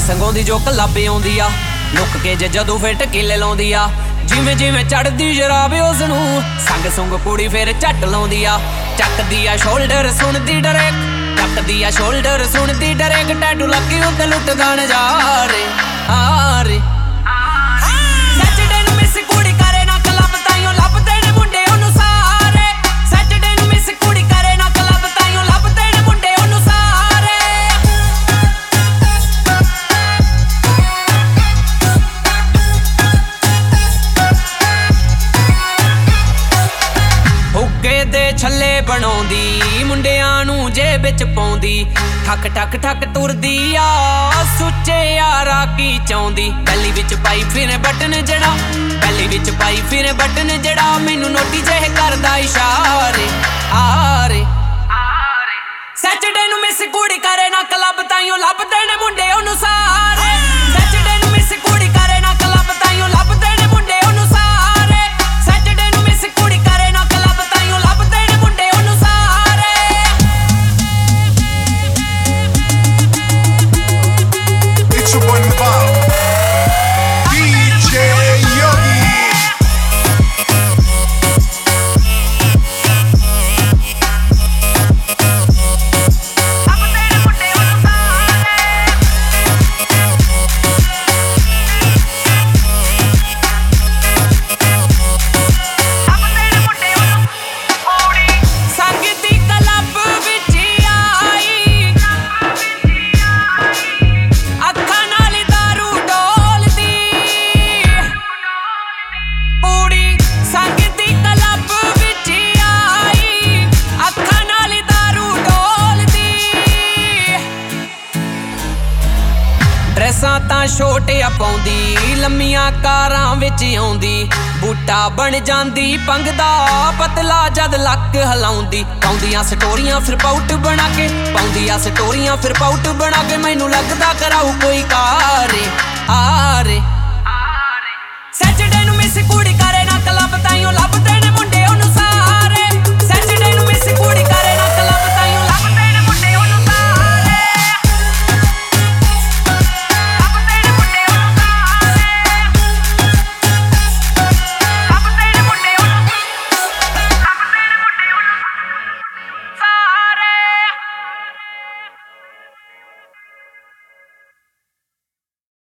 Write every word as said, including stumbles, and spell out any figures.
ਸੰਗੋਂ ਦੀ जो कलाबे आउंदी आ लुक के जे जदों फिर टकीले लाउंदी आ जिवें जिवें चढ़दी जराब उस नूं संग सुंग कुड़ी फिर झट लाउंदी आ ਚੱਕਦੀ आ शोल्डर सुनदी डरेक ਚੱਕਦੀ आ शोल्डर सुनदी डरेक टैटू लगी उत्ते लुटदा नजारे आ रे सैटरडे नूं मिस कुड़ी करे ना क्लब ताईं ਲੱਭਦੇ ਨੇ ਮੁੰਡੇ ਉਹਨੂੰ ਸਾਰੇ सैटरडे नूं मिस कुड़ी करे ना क्लब ताईं ਲੱਭਦੇ ਨੇ ਮੁੰਡੇ ਉਹਨੂੰ ਸਾਰੇ ਹੁੱਕੇ ਦੇ ਛੱਲੇ ਬਣਾਉਂਦੀ ਮੁੰਡਿਆਂ ਨੂੰ ਜੇਬ ਵਿੱਚ ਪਾਉਂਦੀ ਠੱਕ ਠੱਕ ਠੱਕ ਤੁਰਦੀ ਆ ਸੁੱਚੇ ਯਾਰਾ ਕੀ ਚਾਹੁੰਦੀ ਪਹਿਲੀ ਵਿੱਚ ਪਾਈ ਫਿਰ ਬਟਨ ਜਿਹੜਾ ਪਹਿਲੀ ਵਿੱਚ ਪਾਈ ਫਿਰ ਬਟਨ ਜਿਹੜਾ ਮੈਨੂੰ ਨੋਟੀ ਜਿਹੇ ਕਰਦਾ ਇਸ਼ਾਰੇ ਆ ਰੇ ਸੈਟਰਡੇ ਨੂੰ ਮਿਸ ਕੁੜੀ ਕਰੇ ਨਾ ਕਲੱਬ ਤਾਈਂ ਲੱਭਦੇ ਨੇ ਮੁੰਡੇ ਉਹਨੂੰ ਸਾਰੇ ਸੈਟਰਡੇ ਨੂੰ ਮਿਸ ਕੁੜੀ ਕਰੇ ਨਾ ਕਲੱਬ ਤਾਈਂ ਲੱਭਦੇ ਨੇ ਮੁੰਡੇ ਉਹਨੂੰ ਸਾਰੇ ਸੈਟਰਡੇ ਨੂੰ ਮਿਸ ਕੁੜੀ ਕਰੇ ਨਾ ਕਲੱਬ ਤਾਈਂ ਲੱਭਦੇ ਨੇ ਮੁੰਡੇ ਉਹਨੂੰ ਸਾਰੇ It's your boy Naval, D J Yogi. ਡਰੈਸਾਂ ਤਾਂ ਛੋਟਿਆ ਪਾਉਂਦੀ ਲੰਮੀਆਂ ਕਾਰਾਂ ਵਿੱਚ ਆਉਂਦੀ ਬੂਟਾ ਬਣ ਜਾਂਦੀ ਪੰਗ ਦਾ ਪਤਲਾ ਜਦ ਲੱਕ ਹਲਾਉਂਦੀ ਪਾਉਂਦੀਆਂ ਸਟੋਰੀਆਂ ਫਿਰ ਪਾਊਟ ਬਣਾ ਕੇ ਪਾਉਂਦੀਆਂ ਸਟੋਰੀਆਂ ਫਿਰ ਪਾਊਟ ਬਣਾ ਕੇ ਮੈਨੂੰ ਲੱਗਦਾ ਕਰਾਊ ਕੋਈ ਕਾਰੇ ਆ ਰੇ